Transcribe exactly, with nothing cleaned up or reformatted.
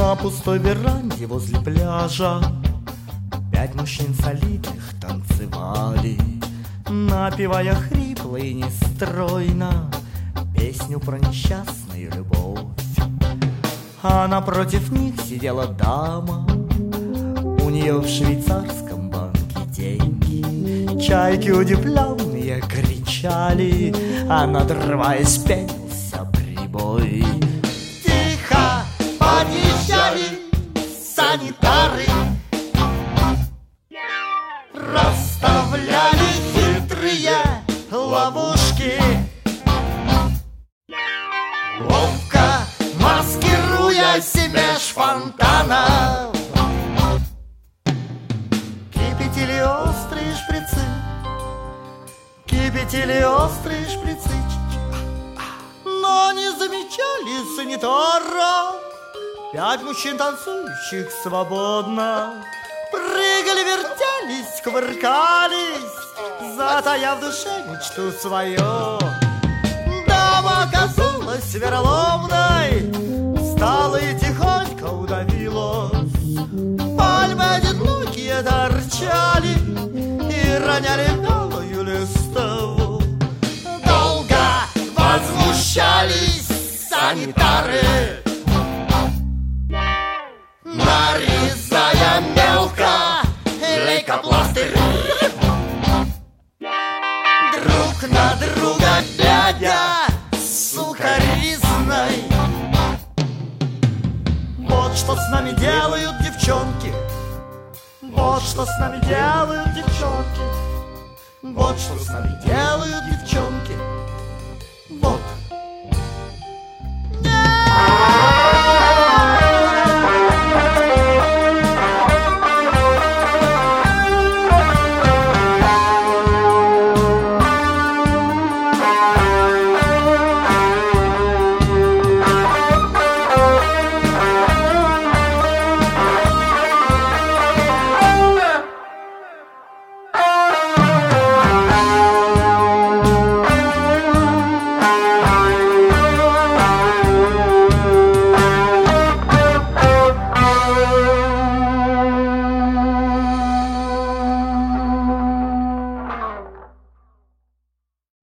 На пустой веранде возле пляжа пять мужчин солидных танцевали, напевая хрипло и нестройно песню про несчастную любовь. А напротив них сидела дама, у нее в швейцарском банке деньги. Чайки удивленные кричали, а надрываясь пенился прибой. Тихо подъезжали санитары, расставляли хитрые ловушки, ловко маскируясь меж фонтанов. Кипятили острые шприцы, кипятили острые шприцы, но не замечали санитара. Пять мужчин, танцующих свободно, прыгали, вертелись, кувыркались, затая в душе мечту свою. Дама оказалась вероломной, встала и тихонько удавилась. Пальмы одинокие торчали и роняли белую листву. Долго возмущались санитары, нарезая мелко лейкопластырь, друг на друга глядя сукоризной. Вот что с нами делают девчонки, вот что с нами делают девчонки, вот что с нами делают девчонки.